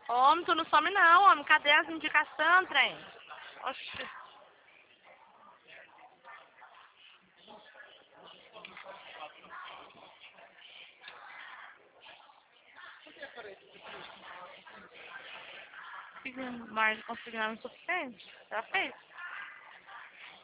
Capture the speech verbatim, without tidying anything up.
Homem, tu não some não, homem. Cadê as indicações, trem? Oxi. Margem consignada o suficiente? Já fez?